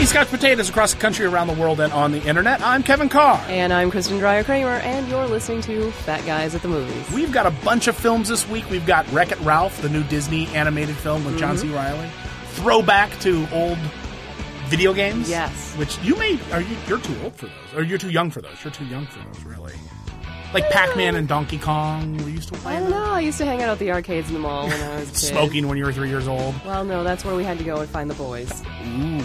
Scotch potatoes across the country, around the world, and on the internet. I'm Kevin Carr. And I'm Kristen Dreyer-Kramer, and you're listening to Fat Guys at the Movies. We've got a bunch of films this week. We've got Wreck-It Ralph, the new Disney animated film with John C. Reilly. Throwback to old video games. Yes. Which you're too old for those. Or you're too young for those. You're too young for those, really. Like Pac-Man and Donkey Kong. We used to play I don't know. I used to hang out at the arcades in the mall when I was a kid. Smoking when you were 3 years old. Well, no, that's where we had to go and find the boys. Ooh.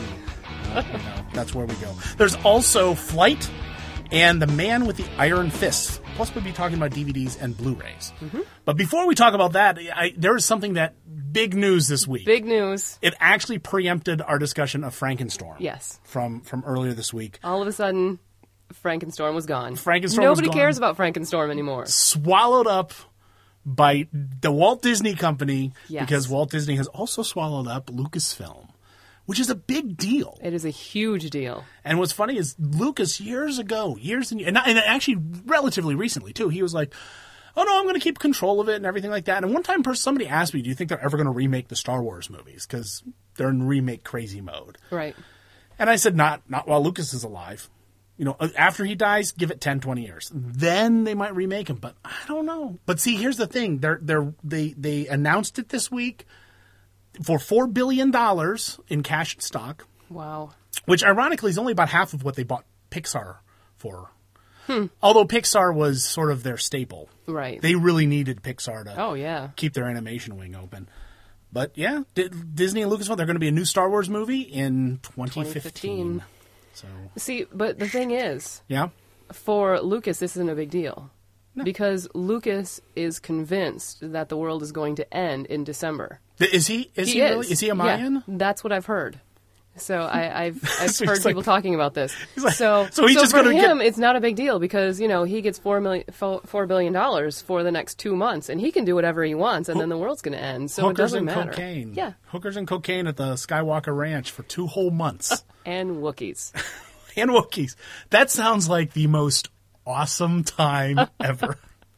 That's where we go. There's also Flight and The Man with the Iron Fist. Plus, we'll be talking about DVDs and Blu-rays. But before we talk about that, there is something that big news this week. Big news. It actually preempted our discussion of Frankenstorm. Yes. From earlier this week. All of a sudden, Frankenstorm was gone. Nobody cares about Frankenstorm anymore. Swallowed up by the Walt Disney Company. Yes. Because Walt Disney has also swallowed up Lucasfilm, which is a big deal. It is a huge deal. And what's funny is Lucas years and actually relatively recently too, he was like, oh no, I'm going to keep control of it and everything like that. And one time somebody asked me, do you think they're ever going to remake the Star Wars movies? Because they're in remake crazy mode. Right. And I said, not while Lucas is alive. You know, after he dies, give it 10, 20 years. Then they might remake him, but I don't know. But see, here's the thing. They announced it this week for $4 billion in cash stock. Wow. Which, ironically, is only about half of what they bought Pixar for. Although Pixar was sort of their staple. Right. They really needed Pixar to keep their animation wing open. But, yeah, Disney and Lucasfilm, they're going to be a new Star Wars movie in 2015. So. See, but the thing is, yeah, for Lucas, this isn't a big deal. No. Because Lucas is convinced that the world is going to end in December. Is he? Is he really? Is he a Mayan? Yeah, that's what I've heard. So I've So heard people talking about this. Like, so he's just for him, it's not a big deal because he gets $4 billion for the next 2 months, and he can do whatever he wants, and then the world's going to end. So it doesn't matter. Hookers and cocaine. Yeah, hookers and cocaine at the Skywalker Ranch for 2 whole months. And Wookiees. And Wookiees. That sounds like the most awesome time ever.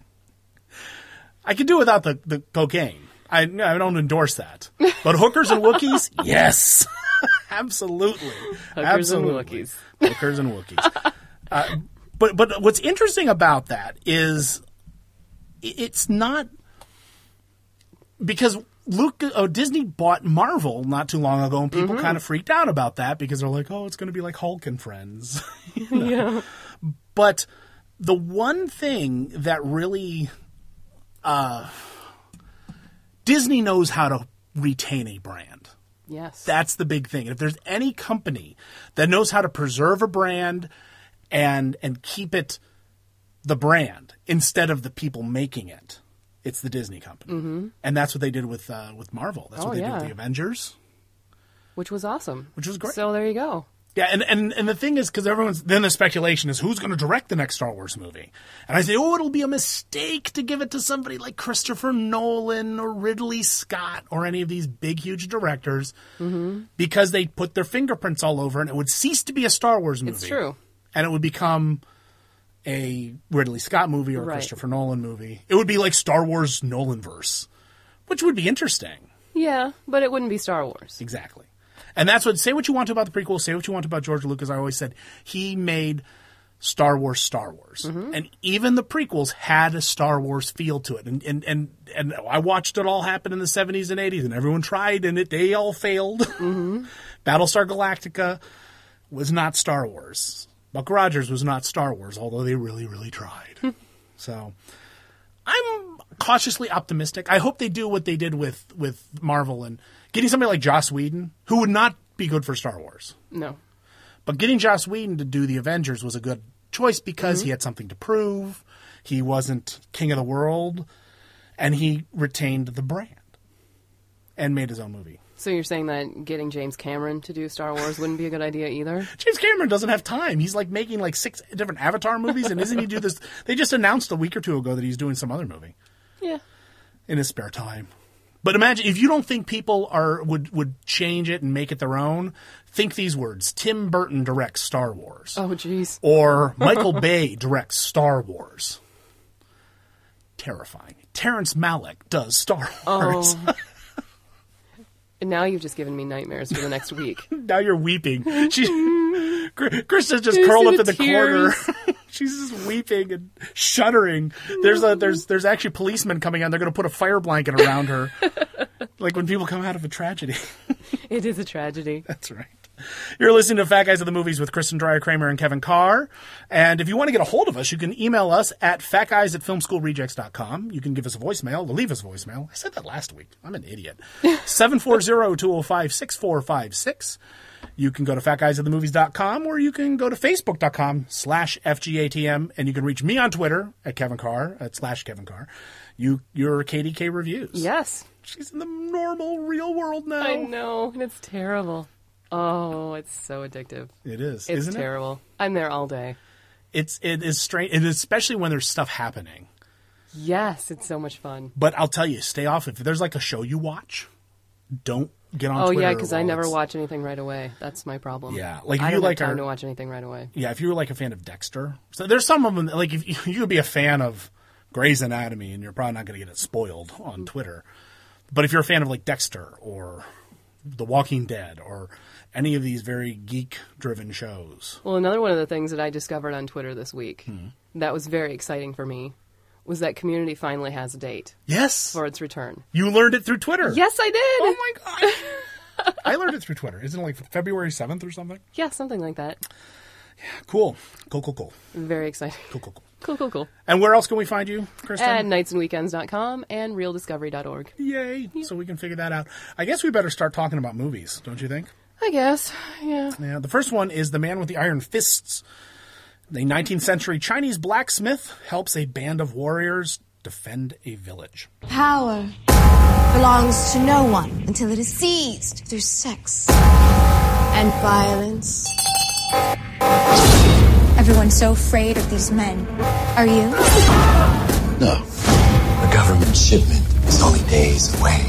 I could do without the cocaine. I don't endorse that. But hookers and Wookiees, yes. Absolutely. Hookers and Wookiees. Hookers and Wookiees. But what's interesting about that is it's not because Disney bought Marvel not too long ago, and people kind of freaked out about that because they're like, oh, it's going to be like Hulk and Friends. Yeah. But the one thing that really Disney knows how to retain a brand. Yes. That's the big thing. If there's any company that knows how to preserve a brand and keep it the brand instead of the people making it, it's the Disney company. And that's what they did with Marvel. That's what they did with the Avengers. Which was awesome. Which was great. So there you go. Yeah, and the thing is, because then the speculation is who's going to direct the next Star Wars movie. And I say, it'll be a mistake to give it to somebody like Christopher Nolan or Ridley Scott or any of these big, huge directors because they put their fingerprints all over and it would cease to be a Star Wars movie. It's true. And it would become a Ridley Scott movie or a Christopher Nolan movie. It would be like Star Wars Nolanverse, which would be interesting. Yeah, but it wouldn't be Star Wars. Exactly. And that's say what you want to about the prequel, say what you want about George Lucas. I always said he made Star Wars. And even the prequels had a Star Wars feel to it. And I watched it all happen in the 70s and 80s, and everyone tried, and they all failed. Battlestar Galactica was not Star Wars. Buck Rogers was not Star Wars, although they really, really tried. So I'm cautiously optimistic. I hope they do what they did with Marvel and getting somebody like Joss Whedon, who would not be good for Star Wars. No. But getting Joss Whedon to do the Avengers was a good choice because he had something to prove. He wasn't king of the world. And he retained the brand and made his own movie. So you're saying that getting James Cameron to do Star Wars wouldn't be a good idea either? James Cameron doesn't have time. He's like making like 6 different Avatar movies, and isn't he do this? They just announced a week or two ago that he's doing some other movie. Yeah. In his spare time. But imagine, if you don't think people would change it and make it their own, think these words. Tim Burton directs Star Wars. Oh, jeez. Or Michael Bay directs Star Wars. Terrifying. Terrence Malick does Star Wars. Oh. And now you've just given me nightmares for the next week. Now you're weeping. Krista's just curled up in the corner. She's just weeping and shuddering. There's actually policemen coming on. They're going to put a fire blanket around her. Like when people come out of a tragedy. It is a tragedy. That's right. You're listening to Fat Guys at the Movies with Kristen Dreyer-Kramer and Kevin Carr. And if you want to get a hold of us, you can email us at fatguys@filmschoolrejects.com. You can give us a voicemail, leave us a voicemail. I said that last week. I'm an idiot. 740-205-6456. You can go to fatguysatthemovies.com, or you can go to facebook.com/FGATM, and you can reach me on Twitter at Kevin Carr, at /Kevin Carr. You're KDK Reviews. Yes. She's in the normal, real world now. I know, and it's terrible. Oh, it's so addictive. It is, it's isn't it? It's terrible. I'm there all day. It is strange, and especially when there's stuff happening. Yes, it's so much fun. But I'll tell you, stay off. If there's like a show you watch, don't get on Twitter. Oh, yeah, because I never watch anything right away. That's my problem. Yeah. Like I if don't you have time to watch anything right away. Yeah, if you were like a fan of Dexter. So there's some of them, like if you could be a fan of Grey's Anatomy, and you're probably not going to get it spoiled on Twitter. But if you're a fan of like Dexter or The Walking Dead or any of these very geek-driven shows. Well, another one of the things that I discovered on Twitter this week that was very exciting for me was that Community finally has a date. Yes. For its return. You learned it through Twitter. Yes, I did. Oh, my God. I learned it through Twitter. Isn't it like February 7th or something? Yeah, something like that. Yeah, cool. Cool. Very exciting. Cool. And where else can we find you, Kristen? At nightsandweekends.com and realdiscovery.org. Yay. So we can figure that out. I guess we better start talking about movies, don't you think? I guess, yeah. Yeah. The first one is The Man with the Iron Fists. The 19th century Chinese blacksmith helps a band of warriors defend a village. Power belongs to no one until it is seized through sex and violence. Everyone's so afraid of these men. Are you? No. The government shipment is only days away.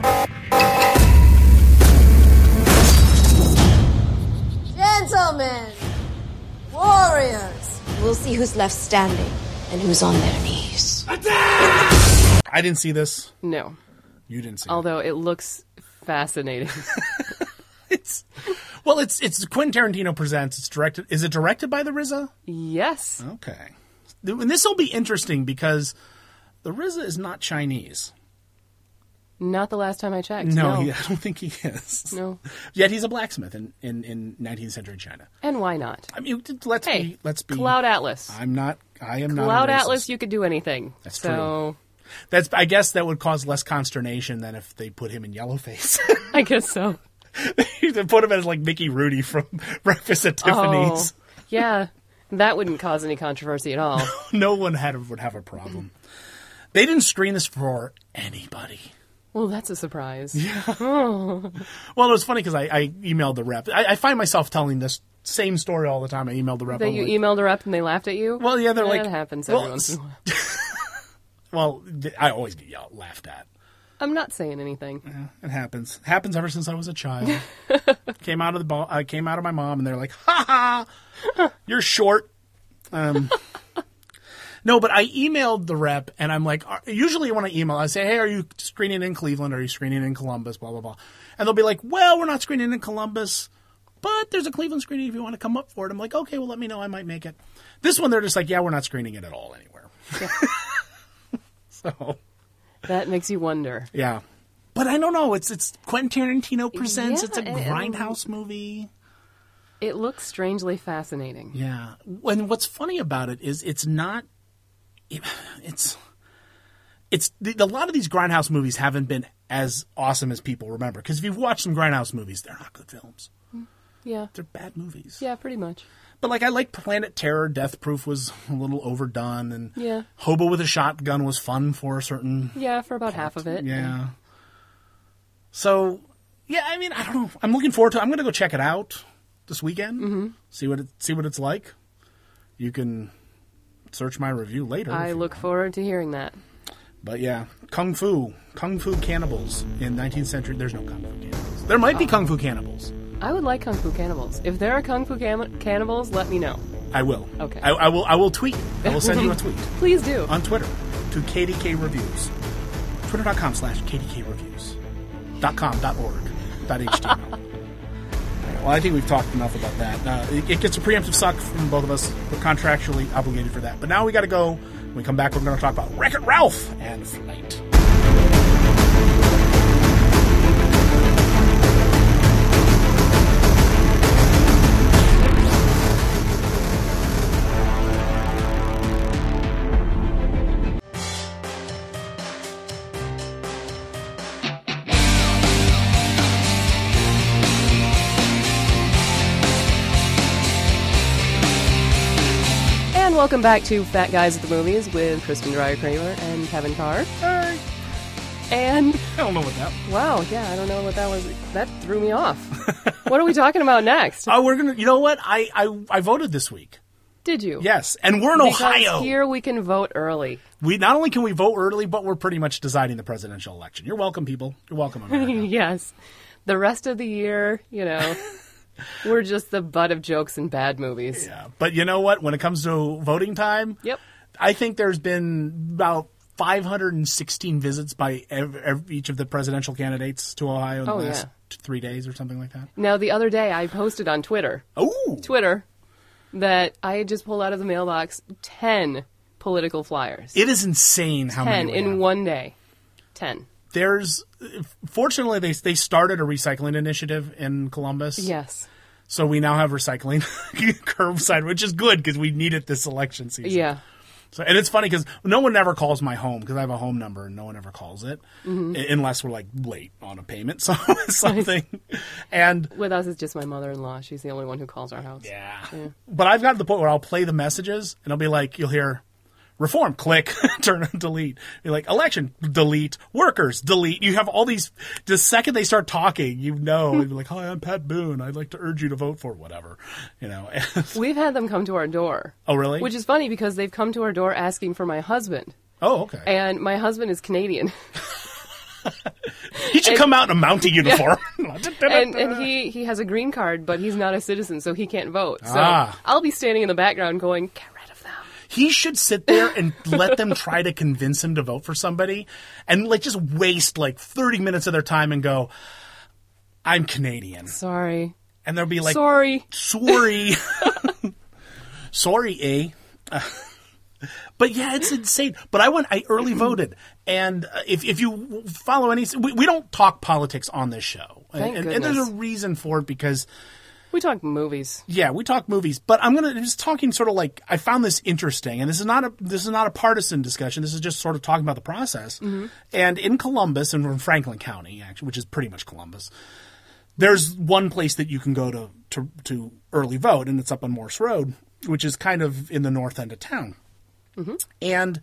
Gentlemen, warriors, we'll see who's left standing and who's on their knees. I didn't see this. No. You didn't see Although it looks fascinating. It's Quentin Tarantino presents. It's directed. Is it directed by the RZA? Yes. Okay. And this will be interesting because the RZA is not Chinese. Not the last time I checked. No, No. I don't think he is. No. Yet he's a blacksmith in 19th century China. And why not? I mean, let's be. Cloud Atlas. I am not. Cloud Atlas, you could do anything. That's true. I guess that would cause less consternation than if they put him in yellowface. I guess so. They put him as like Mickey Rooney from Breakfast at Tiffany's. Oh, yeah. That wouldn't cause any controversy at all. No one would have a problem. They didn't screen this for anybody. Well, that's a surprise. Yeah. Oh. Well, it was funny because I emailed the rep. I find myself telling this same story all the time. I emailed the rep. That you emailed the rep and they laughed at you? Well, yeah, they're like... That happens every once in a while. Well, I always get laughed at. I'm not saying anything. Yeah, it happens. It happens ever since I was a child. Came out of my mom and they're like, "Ha ha, you're short." No, but I emailed the rep and I'm like, usually when I email, I say, "Hey, are you screening in Cleveland? Are you screening in Columbus? Blah blah blah." And they'll be like, "Well, we're not screening in Columbus, but there's a Cleveland screening if you want to come up for it." I'm like, "Okay, well, let me know. I might make it." This one, they're just like, "Yeah, we're not screening it at all anywhere." Yeah. So. That makes you wonder. Yeah. But I don't know. It's Quentin Tarantino presents. Yeah, it's a grindhouse movie. It looks strangely fascinating. Yeah. And what's funny about it is it's not... It's a lot of these grindhouse movies haven't been as awesome as people remember. Because if you've watched some grindhouse movies, they're not good films. Yeah. They're bad movies. Yeah, pretty much. But like I like Planet Terror. Death Proof was a little overdone, and yeah. Hobo with a Shotgun was fun for a certain for about half of it. Yeah. So yeah, I mean, I don't know. I'm looking forward to it. I'm going to go check it out this weekend. Mm-hmm. See what it's like. You can search my review later. I look forward to hearing that. But yeah, Kung Fu cannibals in 19th century. There's no Kung Fu cannibals. There might be Kung Fu cannibals. I would like Kung Fu cannibals. If there are Kung Fu cannibals, let me know. I will. Okay. I will tweet. I will send you a tweet. Please do. On Twitter to KDK Reviews. Twitter.com/KDK Reviews. .com.org. .html. Well, I think we've talked enough about that. It gets a preemptive suck from both of us. We're contractually obligated for that. But now we got to go. When we come back, we're going to talk about Wreck-It Ralph and Flight. Welcome back to Fat Guys at the Movies with Kristen Dreyer-Kramer and Kevin Carr. Hey. And I don't know what that. Wow, yeah, I don't know what that was. That threw me off. What are we talking about next? We're gonna. You know what? I voted this week. Did you? Yes, and we're in Ohio. Here we can vote early. We not only can we vote early, but we're pretty much deciding the presidential election. You're welcome, people. You're welcome, America. Yes. The rest of the year, we're just the butt of jokes and bad movies. Yeah, but you know what? When it comes to voting time, yep, I think there's been about 516 visits by each of the presidential candidates to Ohio in the last 3 days or something like that. Now, the other day, I posted on Twitter. Oh, Twitter, that I had just pulled out of the mailbox 10 political flyers. It is insane how many 10 in one day. 10. Fortunately, they started a recycling initiative in Columbus. Yes. So we now have recycling curbside, which is good because we need it this election season. Yeah. So, and it's funny because no one ever calls my home because I have a home number and no one ever calls it unless we're like late on a payment, something. And with us, it's just my mother-in-law. She's the only one who calls our house. Yeah. But I've got to the point where I'll play the messages and I'll be like, you'll hear reform, click, turn, delete. You're like, election, delete, workers, delete. You have all these, the second they start talking, you're like, hi, I'm Pat Boone. I'd like to urge you to vote for whatever, We've had them come to our door. Oh, really? Which is funny because they've come to our door asking for my husband. Oh, okay. And my husband is Canadian. He should come out in a Mountie uniform. and he has a green card, but he's not a citizen, so he can't vote. So I'll be standing in the background going, he should sit there and let them try to convince him to vote for somebody and just waste 30 minutes of their time and go, I'm Canadian. Sorry. And they'll be like, Sorry. Sorry, eh? But yeah, it's insane. But I early voted. And if you follow any, we don't talk politics on this show. And there's a reason for it because we talk movies. Yeah, we talk movies, but I'm just talking sort of I found this interesting, and this is not a partisan discussion. This is just sort of talking about the process. Mm-hmm. And in Columbus, and in Franklin County, actually, which is pretty much Columbus, there's one place that you can go to early vote, and it's up on Morse Road, which is kind of in the north end of town. Mm-hmm. And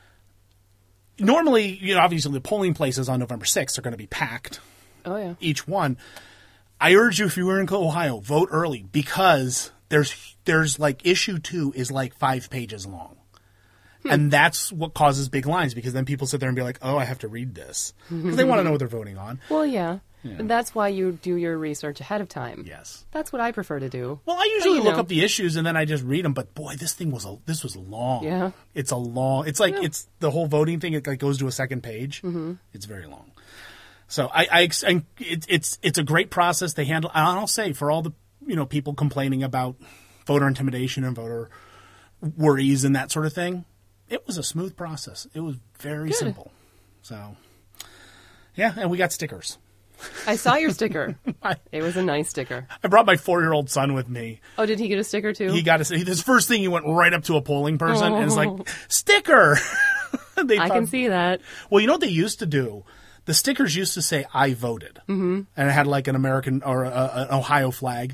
normally, obviously, the polling places on November 6th are going to be packed. Oh yeah, each one. I urge you, if you were in Ohio, vote early because there's issue 2 is 5 pages long. And that's what causes big lines because then people sit there and be like, oh, I have to read this. Because they want to know what they're voting on. Well, yeah. And that's why you do your research ahead of time. Yes. That's what I prefer to do. Well, I usually look up the issues and then I just read them. But boy, this was long. Yeah. It's it's the whole voting thing. It goes to a second page. Mm-hmm. It's very long. So it's a great process they handle. And I'll say for all the people complaining about voter intimidation and voter worries and that sort of thing, it was a smooth process. It was very simple. So yeah, and we got stickers. I saw your sticker. It was a nice sticker. I brought my 4-year-old son with me. Oh, did he get a sticker too? He got his first thing. He went right up to a polling person and was like, "Sticker." I can see that. Well, you know what they used to do? The stickers used to say, I voted. Mm-hmm. And it had an American or an Ohio flag.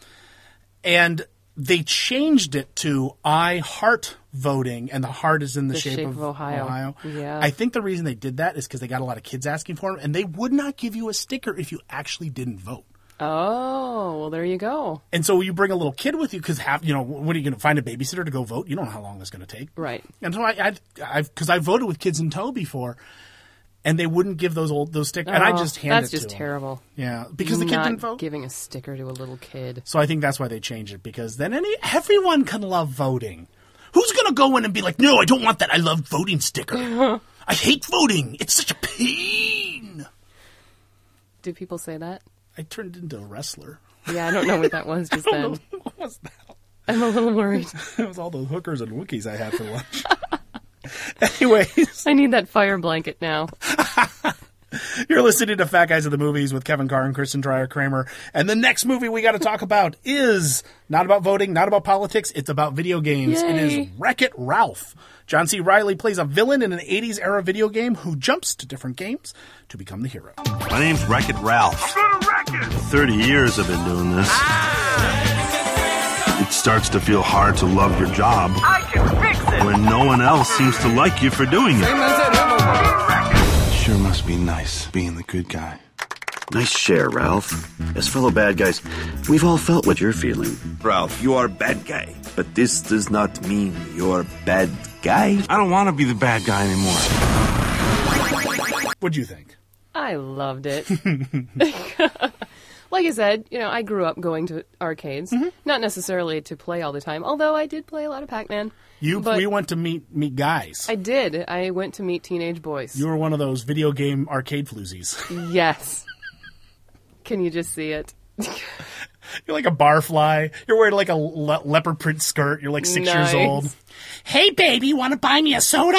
And they changed it to I heart voting, and the heart is in the shape of Ohio. Yeah. I think the reason they did that is because they got a lot of kids asking for them, and they would not give you a sticker if you actually didn't vote. Oh, well, there you go. And so you bring a little kid with you because what are you going to find a babysitter to go vote? You don't know how long that's going to take. Right. And so because I voted with kids in tow before, and they wouldn't give those stickers. And I just handed it to them. That's just terrible. Yeah, because the kid didn't vote. Giving a sticker to a little kid. So I think that's why they changed it, because then everyone can love voting. Who's going to go in and be like, no, I don't want that. I love voting sticker. I hate voting. It's such a pain. Do people say that? I turned into a wrestler. Yeah, I don't know what that was just then. What was that? I'm a little worried. It was all those hookers and Wookiees I had for lunch. Anyways. I need that fire blanket now. You're listening to Fat Guys at the Movies with Kevin Carr and Kristen Dreyer-Kramer. And the next movie we got to talk about is not about voting, not about politics. It's about video games. Yay. It is Wreck-It Ralph. John C. Reilly plays a villain in an 80s-era video game who jumps to different games to become the hero. My name's Wreck-It Ralph. I'm gonna wreck it. 30 years I've been doing this. It starts to feel hard to love your job. I can fix it. When no one else seems to like you for doing it. Sure must be nice being the good guy. Nice share, Ralph. As fellow bad guys, we've all felt what you're feeling. Ralph, you are a bad guy. But this does not mean you're bad guy. I don't want to be the bad guy anymore. What'd you think? I loved it. Like I said, I grew up going to arcades, not necessarily to play all the time, although I did play a lot of Pac-Man. We went to meet guys. I did. I went to meet teenage boys. You were one of those video game arcade floozies. Yes. Can you just see it? You're like a barfly. You're wearing like a leopard print skirt. You're like 6 years old. Hey, baby, want to buy me a soda?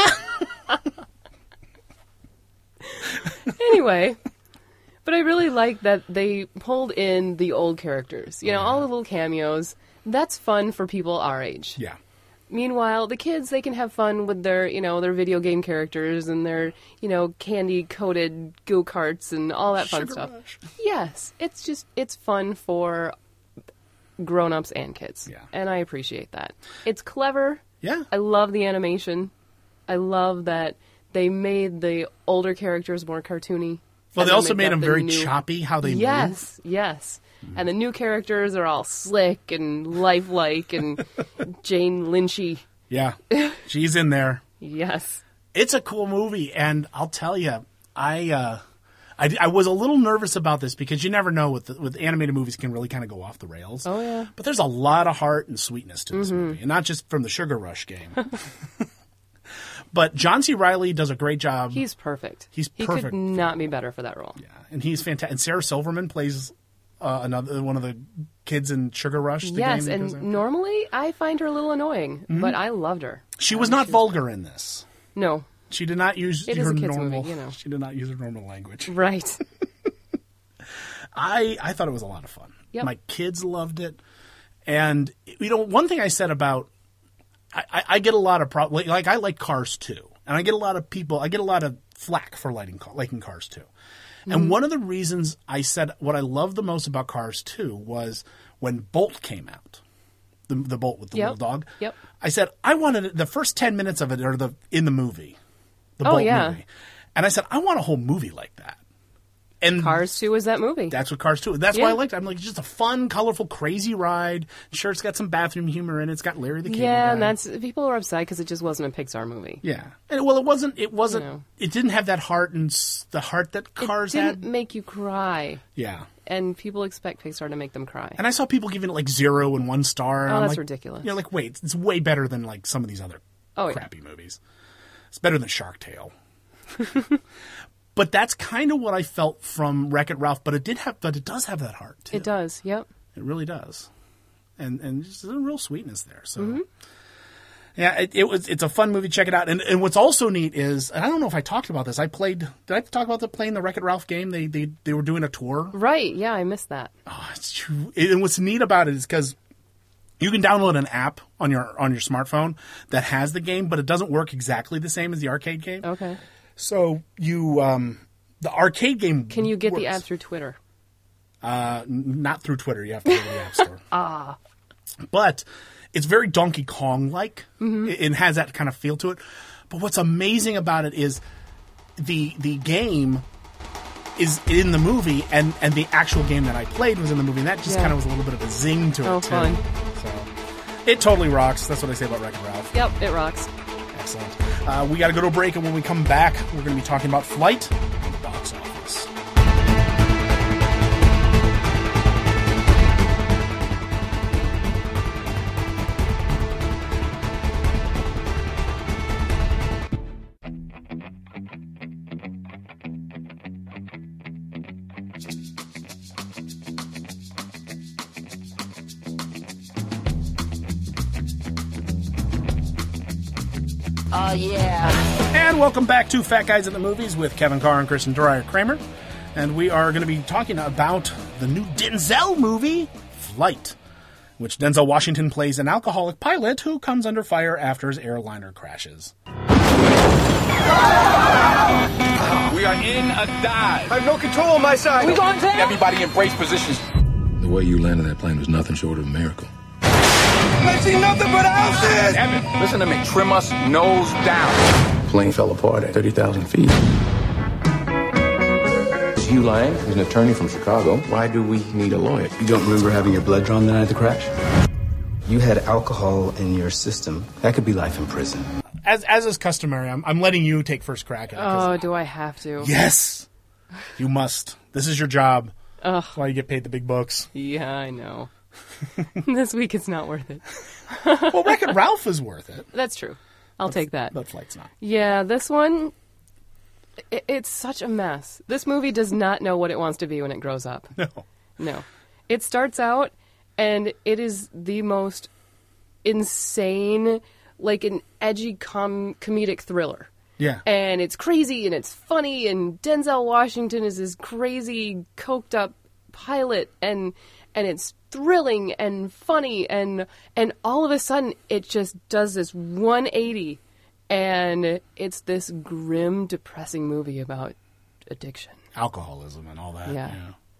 Anyway, but I really like that they pulled in the old characters. All the little cameos. That's fun for people our age. Yeah. Meanwhile, the kids, they can have fun with their, their video game characters and their, candy-coated go-karts and all that fun stuff. Rush. Yes. It's fun for grown-ups and kids. Yeah. And I appreciate that. It's clever. Yeah. I love the animation. I love that they made the older characters more cartoony. Well, they also made up them very choppy, how they move. Yes. And the new characters are all slick and lifelike and Jane Lynchy. Yeah, she's in there. Yes. It's a cool movie, and I'll tell you, I was a little nervous about this because you never know with animated movies can really kind of go off the rails. Oh, yeah. But there's a lot of heart and sweetness to this movie, and not just from the Sugar Rush game. But John C. Reilly does a great job. He's perfect. He could not be better for that role. Yeah, and he's fantastic. And Sarah Silverman plays another one of the kids in Sugar Rush. Yes, and normally I find her a little annoying, but I loved her. She was not vulgar in this. No. She did not use It her is a kids' normal. movie, She did not use her normal language. Right. I thought it was a lot of fun. Yep. My kids loved it, and one thing I said about I get a lot of like I like Cars too, and I get a lot of flack for liking Cars too. And one of the reasons I said what I loved the most about Cars 2 was when Bolt came out, the Bolt with the little dog. Yep. I said I wanted the first 10 minutes of it or in the movie, the Bolt movie, and I said I want a whole movie like that. And Cars 2 is that movie. That's what Cars 2 is. That's why I liked it. I'm like, it's just a fun, colorful, crazy ride. Sure, it's got some bathroom humor in it. It's got Larry the Cable Guy. And people are upset because it just wasn't a Pixar movie. Yeah. And, it wasn't, it didn't have that heart and the heart that Cars had. It didn't make you cry. Yeah. And people expect Pixar to make them cry. And I saw people giving it like 0 and 1 star. And that's like, ridiculous. Like, wait, it's way better than like some of these other crappy movies. It's better than Shark Tale. But that's kind of what I felt from Wreck-It Ralph. But it does have that heart too. It does. Yep. It really does, and just a real sweetness there. So, yeah, it's a fun movie. Check it out. And what's also neat is, and I don't know if I talked about this. Did I talk about playing the Wreck-It Ralph game? They were doing a tour. Right. Yeah, I missed that. Oh, it's true. And what's neat about it is because you can download an app on your smartphone that has the game, but it doesn't work exactly the same as the arcade game. Okay. So the arcade game. Can you get works. the app through Twitter? Not through Twitter. You have to go to the App Store. But it's very Donkey Kong-like. It has that kind of feel to it. But what's amazing about it is the game is in the movie, and the actual game that I played was in the movie, and that just kind of was a little bit of a zing to it, too. Fun. So it totally rocks. That's what I say about Wreck-It Ralph. Yep, it rocks. Excellent. We got to go to a break, and when we come back, we're going to be talking about Flight and the box office. Oh, yeah. And welcome back to Fat Guys at the Movies with Kevin Carr and Kristen Dwyer Kramer. And we are going to be talking about the new Denzel movie, Flight, which Denzel Washington plays an alcoholic pilot who comes under fire after his airliner crashes. We are in a dive. I have no control on my side. We going down? Everybody embrace positions. The way you landed that plane was nothing short of a miracle. I see nothing but houses. Evan, listen to me. Trim us nose down. The plane fell apart at 30,000 feet. Hugh Lang is an attorney from Chicago. Why do we need a lawyer? You don't remember having your blood drawn the night of the crash? You had alcohol in your system. That could be life in prison. As is customary, I'm letting you take first crack at it. Oh, do I have to? Yes! You must. This is your job. Ugh. That's why you get paid the big bucks. Yeah, I know. This week it's not worth it. Well, Wreck-It Ralph is worth it. That's true. I'll take that. But Flight's not. Yeah, this one, it's such a mess. This movie does not know what it wants to be when it grows up. No. It starts out, and it is the most insane, like an edgy comedic thriller. Yeah. And it's crazy, and it's funny, and Denzel Washington is this crazy, coked-up pilot, and it's thrilling and funny, and all of a sudden it just does this 180, and it's this grim, depressing movie about addiction, alcoholism, and all that. Yeah.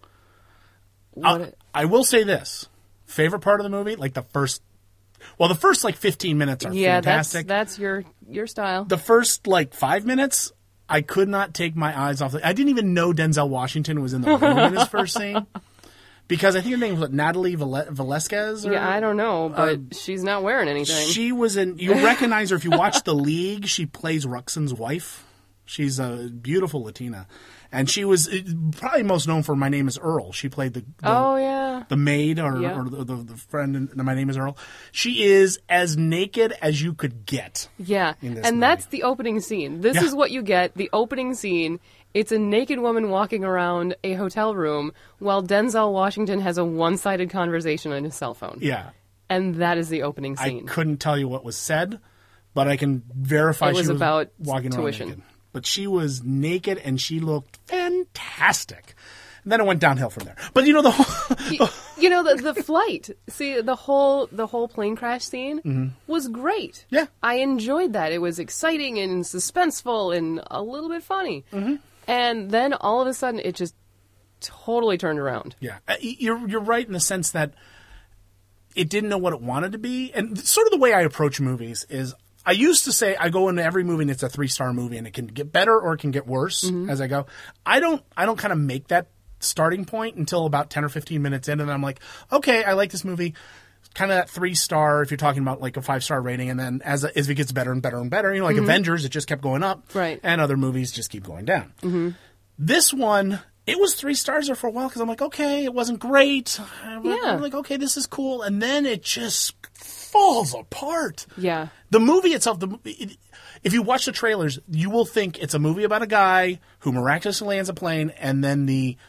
I will say this: favorite part of the movie, like the first like 15 minutes are fantastic. That's your style. The first like 5 minutes, I could not take my eyes off. I didn't even know Denzel Washington was in the room in his first scene. Because I think her name was Natalie Velasquez? Yeah, I don't know, but she's not wearing anything. She was in... You recognize her if you watch The League. She plays Ruxin's wife. She's a beautiful Latina. And she was probably most known for My Name is Earl. She played the maid or the friend in My Name is Earl. She is as naked as you could get. Yeah, and that's the opening scene. This is what you get, the opening scene. It's a naked woman walking around a hotel room while Denzel Washington has a one-sided conversation on his cell phone. Yeah. And that is the opening scene. I couldn't tell you what was said, but I can verify she was about walking tuition. around naked. But she was naked and she looked fantastic. And then it went downhill from there. But you know the flight. See, the whole plane crash scene was great. Yeah. I enjoyed that. It was exciting and suspenseful and a little bit funny. Mm-hmm. And then all of a sudden it just totally turned around. Yeah. You're right in the sense that it didn't know what it wanted to be. And sort of the way I approach movies is I used to say I go into every movie and it's a 3-star movie and it can get better or it can get worse as I go. I don't kind of make that starting point until about 10 or 15 minutes in, and I'm like, okay, I like this movie. Kind of that 3-star if you're talking about like a 5-star rating, and then as it gets better and better and better, you know, like Avengers, it just kept going up, right? And other movies just keep going down. Mm-hmm. This one, it was 3 stars there for a while because I'm like, okay, it wasn't great. I'm like, okay, this is cool, and then it just falls apart. Yeah, the movie itself, if you watch the trailers, you will think it's a movie about a guy who miraculously lands a plane, and then the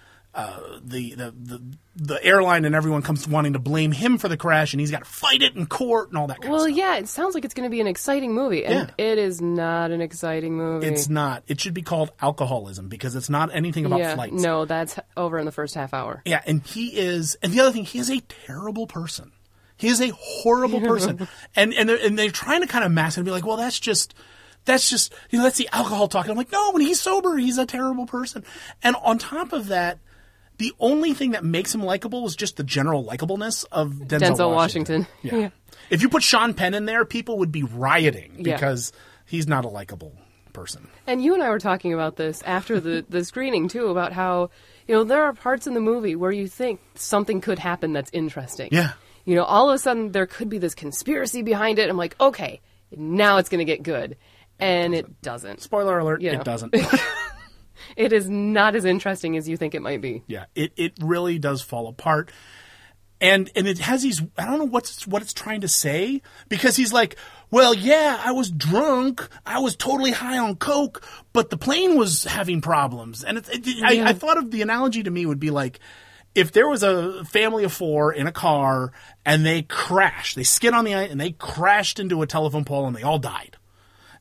airline and everyone comes wanting to blame him for the crash, and he's got to fight it in court and all that kind of stuff. Well, yeah, it sounds like it's going to be an exciting movie, and it is not an exciting movie. It's not. It should be called Alcoholism because it's not anything about flights. No, that's over in the first half hour. Yeah, and the other thing, he is a terrible person. He is a horrible person, and they're trying to kind of mask it and be like, well, that's just that's the alcohol talking. I'm like, no, when he's sober, he's a terrible person. And on top of that, the only thing that makes him likable is just the general likableness of Denzel Washington. Yeah. If you put Sean Penn in there, people would be rioting because he's not a likable person. And you and I were talking about this after the screening, too, about how, there are parts in the movie where you think something could happen that's interesting. Yeah. All of a sudden there could be this conspiracy behind it. I'm like, okay, now it's going to get good. And it doesn't. Spoiler alert, it doesn't. It is not as interesting as you think it might be. Yeah, it really does fall apart. And it has these, I don't know what it's trying to say, because he's like, well, yeah, I was drunk, I was totally high on coke, but the plane was having problems. And I thought of the analogy to me would be like, if there was a family of 4 in a car and they crashed, they skid on the ice and they crashed into a telephone pole and they all died.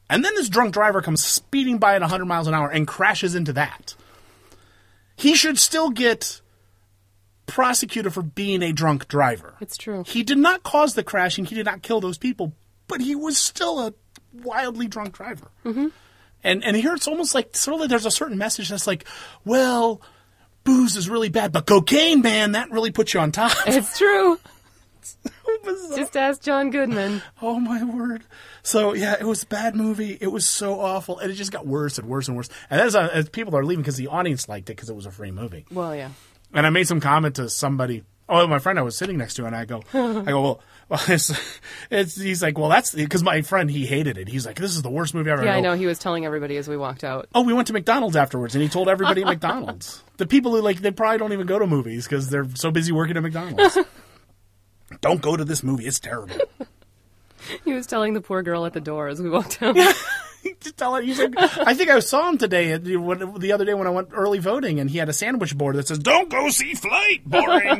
And then this drunk driver comes speeding by at 100 miles an hour and crashes into that. He should still get prosecuted for being a drunk driver. It's true. He did not cause the crash and he did not kill those people, but he was still a wildly drunk driver. Mm-hmm. And here it's almost like there's a certain message that's like, well, booze is really bad, but cocaine, man, that really puts you on top. It's true. Just ask John Goodman. Oh, my word. So, yeah, it was a bad movie. It was so awful. And it just got worse and worse and worse. And as people are leaving because the audience liked it because it was a free movie. Well, yeah. And I made some comment to somebody. Oh, my friend I was sitting next to, and I go, well, he's like, well, that's because my friend, he hated it. He's like, this is the worst movie ever. Yeah, I know. He was telling everybody as we walked out. Oh, we went to McDonald's afterwards, and he told everybody at McDonald's. The people who they probably don't even go to movies because they're so busy working at McDonald's. Don't go to this movie. It's terrible. He was telling the poor girl at the door as we walked out. Yeah. Just tell her, he's like, I think I saw him today, the other day when I went early voting, and he had a sandwich board that says, don't go see Flight. Boring.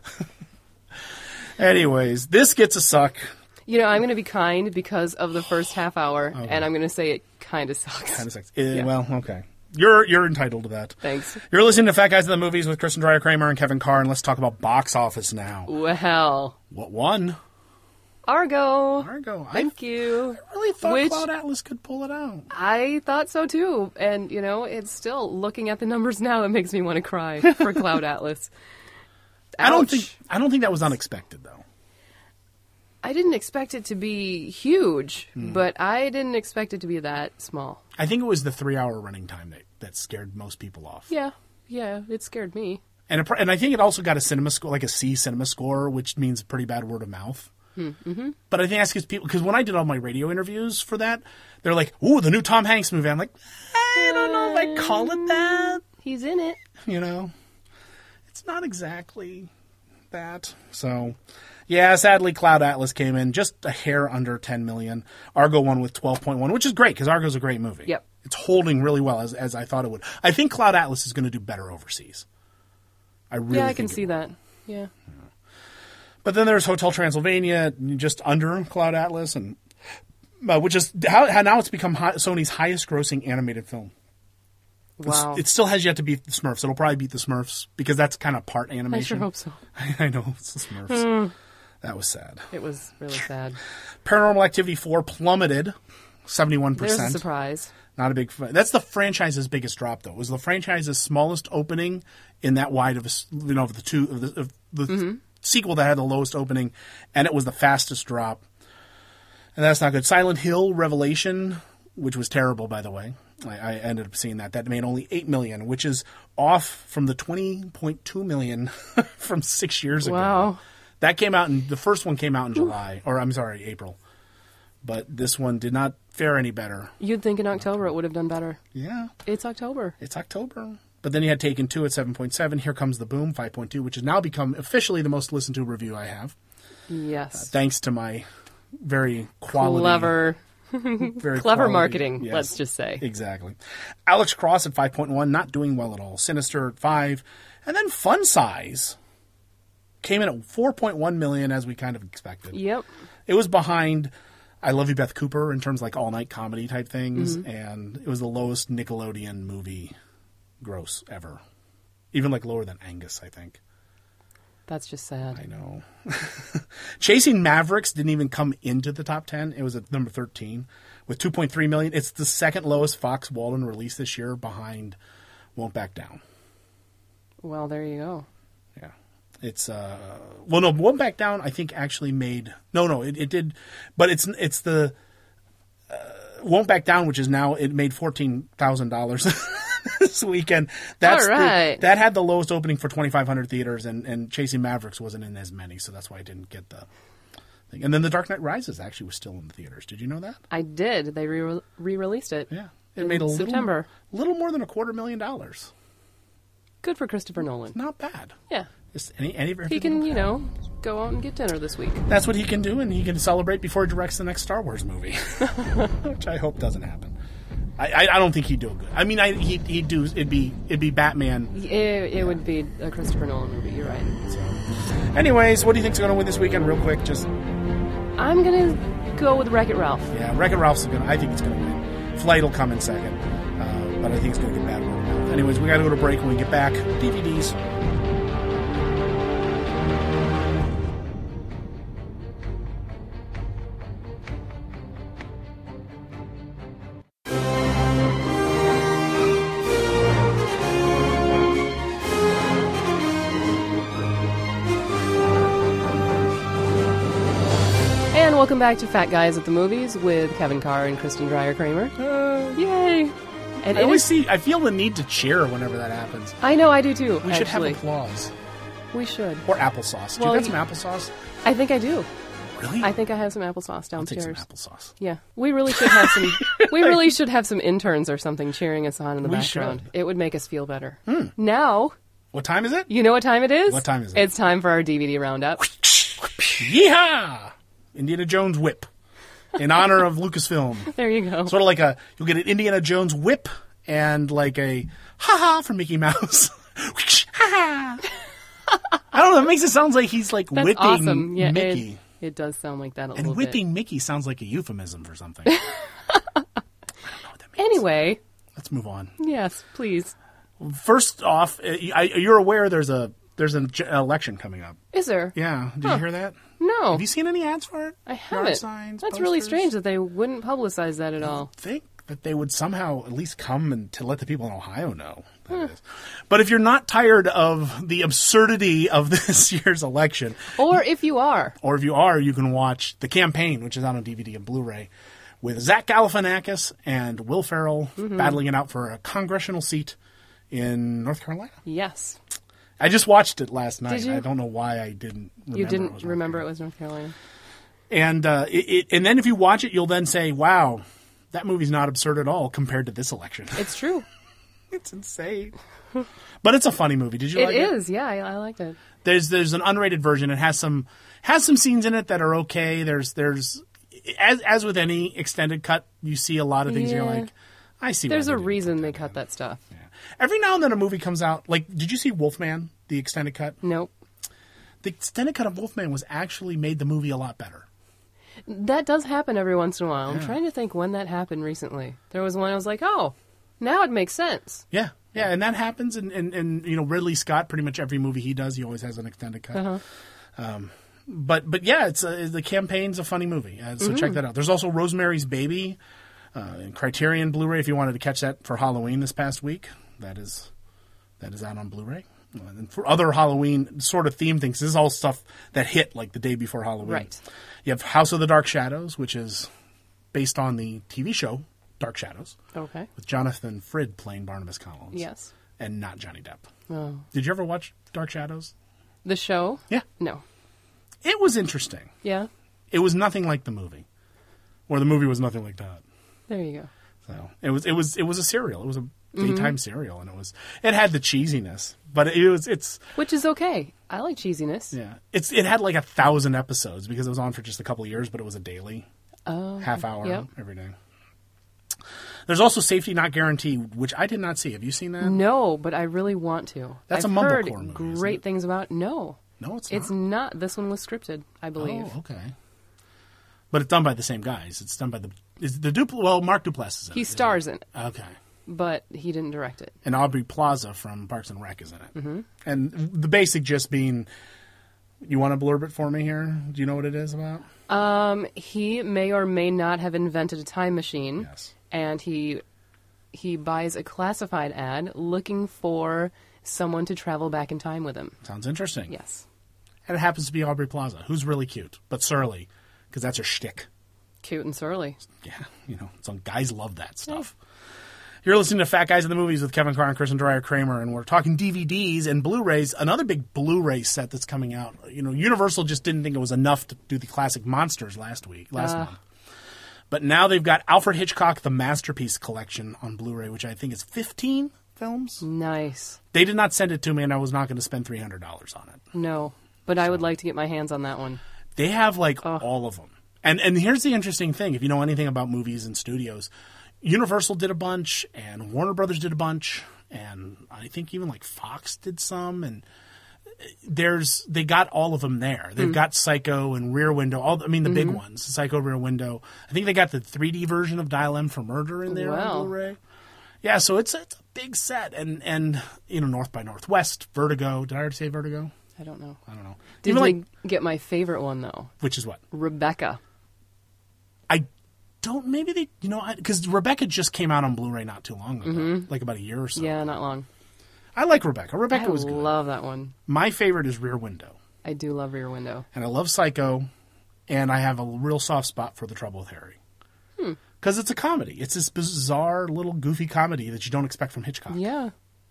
Anyways, this gets a suck. You know, I'm going to be kind because of the first half hour, and I'm going to say it kind of sucks. Kind of sucks. Well, okay. You're entitled to that. Thanks. You're listening to Fat Guys in the Movies with Kristen Dreyer-Kramer and Kevin Carr, and let's talk about box office now. Well. What won? Argo. Thank you. I really thought Cloud Atlas could pull it out. I thought so too. And, you know, it's still, looking at the numbers now, it makes me want to cry for Cloud Atlas. I don't think that was unexpected, though. I didn't expect it to be huge, but I didn't expect it to be that small. I think it was the 3-hour running time that scared most people off. Yeah, it scared me. And I think it also got a cinema score, like a C cinema score, which means pretty bad word of mouth. Mm-hmm. But I think that's because when I did all my radio interviews for that, they're like, ooh, the new Tom Hanks movie. I'm like, I don't know if I call it that. He's in it. You know, it's not exactly that. So, yeah, sadly, Cloud Atlas came in just a hair under 10 million. Argo won with 12.1, which is great because Argo's a great movie. Yep. It's holding really well as I thought it would. I think Cloud Atlas is going to do better overseas. I can see that. Yeah. But then there's Hotel Transylvania, just under Cloud Atlas, and which is how now it's become Sony's highest-grossing animated film. Wow! It still has yet to beat the Smurfs. It'll probably beat the Smurfs because that's kind of part animation. I sure hope so. I know it's the Smurfs. That was sad. It was really sad. Paranormal Activity 4 plummeted 71%. There's a surprise. Not a big. That's the franchise's biggest drop, though. It was the franchise's smallest opening in that wide of the sequel that had the lowest opening, and it was the fastest drop. And that's not good. Silent Hill Revelation, which was terrible, by the way. I ended up seeing that. That made only $8 million, which is off from the $20.2 million from 6 years ago. Wow. That came out, the first one came out in April. But this one did not fare any better. You'd think in October it would have done better. Yeah. It's October. But then you had Taken 2 at 7.7. Here Comes the Boom, 5.2, which has now become officially the most listened to review I have. Yes. Thanks to my very quality... Clever marketing, yes. Let's just say. Exactly. Alex Cross at 5.1, not doing well at all. Sinister at 5. And then Fun Size came in at 4.1 million, as we kind of expected. Yep. It was behind I Love You, Beth Cooper, in terms of like all-night comedy type things, and it was the lowest Nickelodeon movie gross ever. Even like lower than Angus, I think. That's just sad. I know. Chasing Mavericks didn't even come into the top 10. It was at number 13 with 2.3 million. It's the second lowest Fox Walden release this year behind Won't Back Down. Well, there you go. Yeah. It's Won't Back Down I think actually made it did, but it's the Won't Back Down, which is now it made $14,000 this weekend. That's all right. That had the lowest opening for 2,500 theaters, and Chasing Mavericks wasn't in as many, so that's why I didn't get the thing. And then The Dark Knight Rises actually was still in the theaters. Did you know that? I did. They re-released it. Yeah, it made September. Little more than $250,000. Good for Christopher Nolan. Not bad. Yeah. He can, go out and get dinner this week. That's what he can do, and he can celebrate before he directs the next Star Wars movie, which I hope doesn't happen. I don't think he'd do it good. I mean, he'd do. It'd be Batman. It would be a Christopher Nolan movie. You're right. So, anyways, what do you think's going to win this weekend? Real quick, just I'm gonna go with Wreck-It Ralph. Yeah, Wreck-It Ralph's I think it's gonna win. Flight will come in second, but I think it's gonna get bad word of mouth. Anyways, we gotta go to break. When we get back, DVDs. Welcome back to Fat Guys at the Movies with Kevin Carr and Kristen Dreyer-Kramer. Yay! And I feel the need to cheer whenever that happens. I know, I do too. We should have applause. We should. Or applesauce. Do you got some applesauce? I think I do. Really? I think I have some applesauce downstairs. I'll take some applesauce. Yeah, we really should have some. We really should have some interns or something cheering us on in the background. Should. It would make us feel better. Now, what time is it? You know what time it is? What time is it? It's time for our DVD roundup. Yeehaw! Indiana Jones whip in honor of Lucasfilm. There you go. Sort of like you'll get an Indiana Jones whip and like a ha-ha from Mickey Mouse. Ha-ha! I don't know. It makes it sound like he's like That's whipping awesome. Yeah, Mickey. It does sound like that a little bit. And whipping Mickey sounds like a euphemism for something. I don't know what that means. Anyway. Let's move on. Yes, please. First off, you're aware there's an election coming up. Is there? Yeah. Did you hear that? No. Have you seen any ads for it? I haven't. Signs, That's posters? really strange that they wouldn't publicize that at all. I think that they would somehow at least come and to let the people in Ohio know. That is. But if you're not tired of the absurdity of this year's election, or if you are, you can watch The Campaign, which is out on DVD and Blu-ray, with Zach Galifianakis and Will Ferrell battling it out for a congressional seat in North Carolina. Yes. I just watched it last night. Did you? I don't know why I didn't remember. You didn't remember it was North Carolina. And and then if you watch it, you'll then say, wow, that movie's not absurd at all compared to this election. It's true. It's insane. But it's a funny movie. Did you like it? It is, yeah. I liked it. There's an unrated version. It has some scenes in it that are okay. There's as with any extended cut, you see a lot of things you're like, I see. There's a reason they cut that stuff. Yeah. Every now and then a movie comes out. Like, did you see Wolfman, the extended cut? Nope. The extended cut of Wolfman was actually made the movie a lot better. That does happen every once in a while. I'm trying to think when that happened recently. There was one I was like, oh, now it makes sense. Yeah. Yeah, and that happens in Ridley Scott, pretty much every movie he does, he always has an extended cut. But yeah, it's The Campaign's a funny movie, so check that out. There's also Rosemary's Baby, in Criterion Blu-ray if you wanted to catch that for Halloween this past week. That is out on Blu-ray. And for other Halloween sort of theme things, this is all stuff that hit like the day before Halloween. Right. You have House of the Dark Shadows, which is based on the TV show Dark Shadows. Okay. With Jonathan Frid playing Barnabas Collins. Yes. And not Johnny Depp. Oh. Did you ever watch Dark Shadows? The show? Yeah. No. It was interesting. Yeah? It was nothing like the movie. Or the movie was nothing like that. There you go. So it was a serial. It was a daytime serial, and it had the cheesiness, but it's which is okay. I like cheesiness. Yeah, it had like 1,000 episodes because it was on for just a couple of years, but it was a daily half hour every day. There's also Safety Not Guaranteed, which I did not see. Have you seen that? No, but I really want to. That's I've a mumblecore heard movie. Great things about. No, it's not. It's not. This one was scripted, I believe. Oh, okay. But it's done by the same guys. It's done by Mark Duplass is in it. He stars in it. Okay. But he didn't direct it. And Aubrey Plaza from Parks and Rec is in it. Mm-hmm. And the basic gist being, you want to blurb it for me here? Do you know what it is about? He may or may not have invented a time machine. Yes. And he buys a classified ad looking for someone to travel back in time with him. Sounds interesting. Yes. And it happens to be Aubrey Plaza, who's really cute, but surly, because that's her shtick. Cute and surly. Yeah, some guys love that stuff. Yeah. You're listening to Fat Guys in the Movies with Kevin Carr and Kristen Dreyer-Kramer, and we're talking DVDs and Blu-rays. Another big Blu-ray set that's coming out. Universal just didn't think it was enough to do the classic Monsters last month. But now they've got Alfred Hitchcock, The Masterpiece Collection on Blu-ray, which I think is 15 films. Nice. They did not send it to me, and I was not going to spend $300 on it. No, but I would like to get my hands on that one. They have, all of them. And here's the interesting thing. If you know anything about movies and studios, Universal did a bunch, and Warner Brothers did a bunch, and I think even Fox did some, and they got all of them there. They've got Psycho and Rear Window. The big ones, Psycho, Rear Window. I think they got the 3D version of Dial M for Murder in there on Blu-ray. Yeah, so it's a big set, and North by Northwest, Vertigo. Did I already say Vertigo? I don't know. Did we get my favorite one though? Which is what? Rebecca. I don't. Maybe they. Because Rebecca just came out on Blu-ray not too long ago, like about a year or so. Yeah, not long. I like Rebecca. Rebecca was good. I love that one. My favorite is Rear Window. I do love Rear Window. And I love Psycho, and I have a real soft spot for The Trouble with Harry. Because it's a comedy. It's this bizarre little goofy comedy that you don't expect from Hitchcock. Yeah.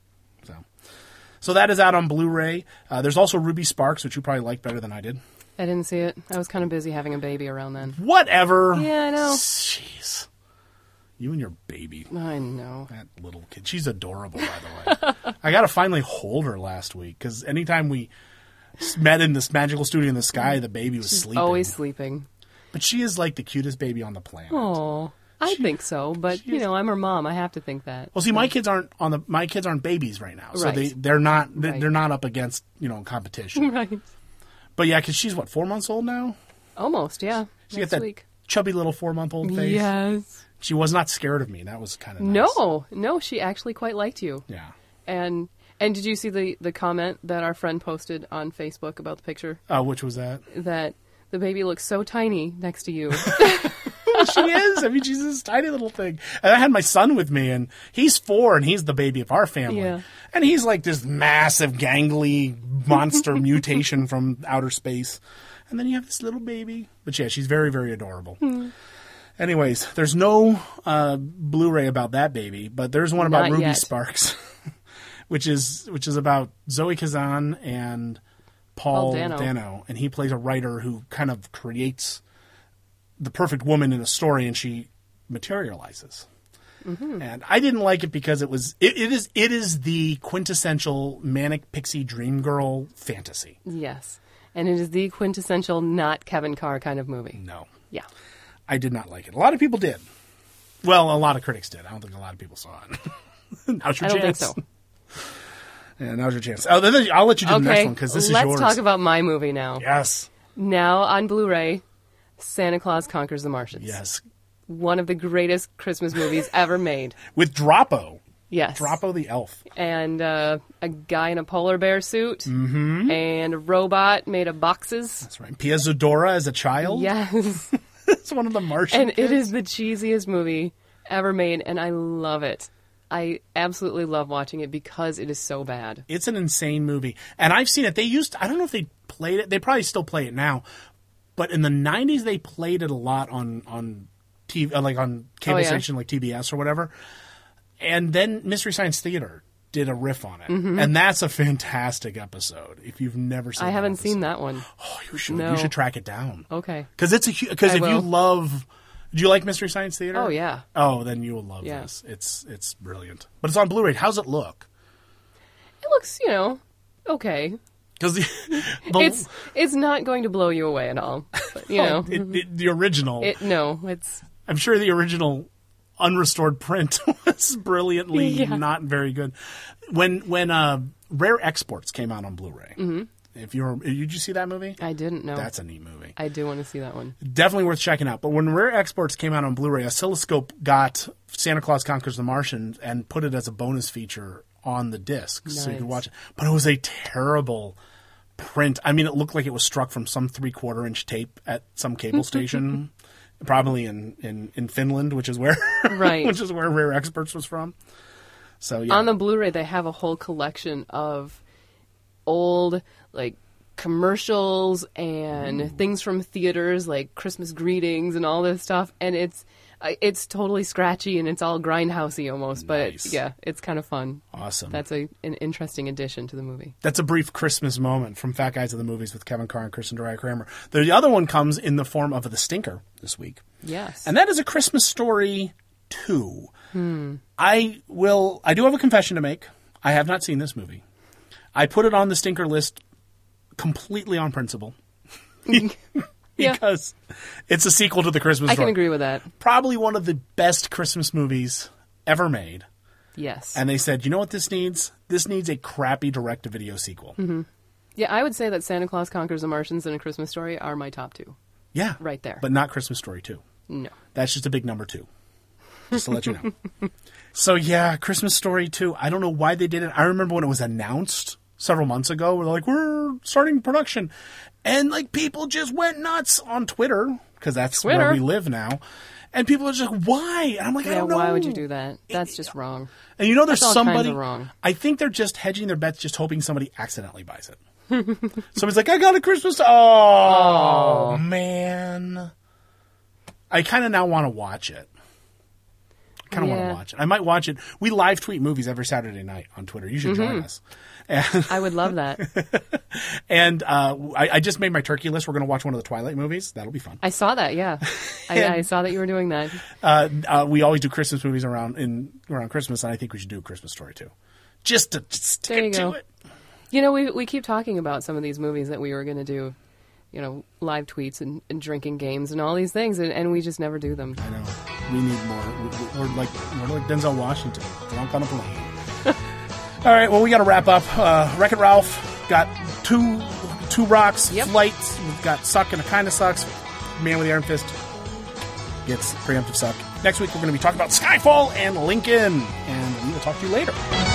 So that is out on Blu-ray. There's also Ruby Sparks, which you probably like better than I did. I didn't see it. I was kind of busy having a baby around then. Whatever. Yeah, I know. Jeez. You and your baby. I know. That little kid. She's adorable, by the way. I got to finally hold her last week, because anytime we met in this magical studio in the sky, the baby was sleeping. Always sleeping. But she is like the cutest baby on the planet. Oh. I think so, but I'm her mom. I have to think that. Well, see, my kids aren't babies right now, so right. they're not up against competition. Right. But yeah, because she's 4 months old now. Almost, yeah. She got that chubby little 4-month-old face. Yes. She was not scared of me. That was kind of nice. No, she actually quite liked you. Yeah. And did you see the comment that our friend posted on Facebook about the picture? Which was that? That the baby looks so tiny next to you. She is. I mean, she's this tiny little thing. And I had my son with me, and he's 4, and he's the baby of our family. Yeah. And he's like this massive, gangly monster mutation from outer space. And then you have this little baby. But yeah, she's very, very adorable. Anyways, there's no Blu-ray about that baby, but there's one about Ruby Sparks, which is about Zoe Kazan and Paul Dano. And he plays a writer who kind of creates the perfect woman in a story, and she materializes. And I didn't like it because it is the quintessential manic pixie dream girl fantasy. Yes. And it is the quintessential not Kevin Carr kind of movie. No. Yeah. I did not like it. A lot of people did. Well, a lot of critics did. I don't think a lot of people saw it. Now's your chance. I don't think so. Yeah, now's your chance. I'll let you do the next one, because this is yours. Let's talk about my movie now. Yes. Now on Blu-ray, Santa Claus Conquers the Martians. Yes. One of the greatest Christmas movies ever made. With Droppo. Yes. Droppo the elf. And a guy in a polar bear suit. And a robot made of boxes. That's right. Pia Zadora as a child. Yes. It's one of the Martian And kids. it is the cheesiest movie ever made, and I love it. I absolutely love watching it because it is so bad. It's an insane movie. And I've seen it. I don't know if they played it. They probably still play it now. But in the 90s, they played it a lot on TV, like on cable station, like TBS or whatever. And then Mystery Science Theater did a riff on it. And that's a fantastic episode. If you've never seen it. I haven't seen that one. Oh, you should. No. You should track it down. Okay. Because if you love... Do you like Mystery Science Theater? Oh, yeah. Oh, then you will love this. It's brilliant. But it's on Blu-ray. How's it look? It looks, okay. Because it's not going to blow you away at all. But, the original. I'm sure the original unrestored print was brilliantly not very good. When Rare Exports came out on Blu-ray. Did you see that movie? I didn't know. That's a neat movie. I do want to see that one. Definitely worth checking out. But when Rare Exports came out on Blu-ray, Oscilloscope got Santa Claus Conquers the Martians and put it as a bonus feature on the disc, so you could watch it. But it was a terrible print. I mean, it looked like it was struck from some 3/4-inch tape at some cable station, probably in Finland, which is where Rare Exports was from. So yeah. On the Blu-ray, they have a whole collection of old commercials and things from theaters, like Christmas greetings and all this stuff, and it's totally scratchy and it's all grindhousey almost, nice. But it's kind of fun. Awesome. That's an interesting addition to the movie. That's a brief Christmas moment from Fat Guys of the Movies with Kevin Carr and Kristen Dreier-Kramer. The other one comes in the form of The Stinker this week. Yes. And that is A Christmas Story 2. I do have a confession to make. I have not seen this movie. I put it on the Stinker list completely on principle. Because it's a sequel to The Christmas Story. I can agree with that. Probably one of the best Christmas movies ever made. Yes. And they said, you know what this needs? This needs a crappy direct-to-video sequel. Yeah, I would say that Santa Claus Conquers the Martians and A Christmas Story are my top 2. Yeah. Right there. But not Christmas Story 2. No. That's just a big number 2. Just to let you know. So, yeah, Christmas Story 2. I don't know why they did it. I remember when it was announced several months ago. We're like, we're starting production. And, like, people just went nuts on Twitter, because that's where we live now. And people are just like, why? And I'm like, I don't know. Why would you do that? That's just wrong. And you know, there's somebody. Wrong. I think they're just hedging their bets, just hoping somebody accidentally buys it. Somebody's like, I got a Christmas. Oh, man. I kind of now want to watch it. Want to watch it. I might watch it. We live tweet movies every Saturday night on Twitter. You should join us. And I would love that. And I just made my turkey list. We're going to watch one of the Twilight movies. That'll be fun. I saw that. Yeah, I saw that you were doing that. We always do Christmas movies around Christmas, and I think we should do a Christmas Story too, just to stick to it. You know, we keep talking about some of these movies that we were going to do. You know, live tweets and drinking games and all these things, and we just never do them. I know. We need more. We're like Denzel Washington, drunk on a plane. All right, well, we got to wrap up. Wreck-It Ralph got two rocks, Flight. We've got Suck and It Kinda Sucks. Man with the Iron Fist gets preemptive suck. Next week, we're going to be talking about Skyfall and Lincoln, and we will talk to you later.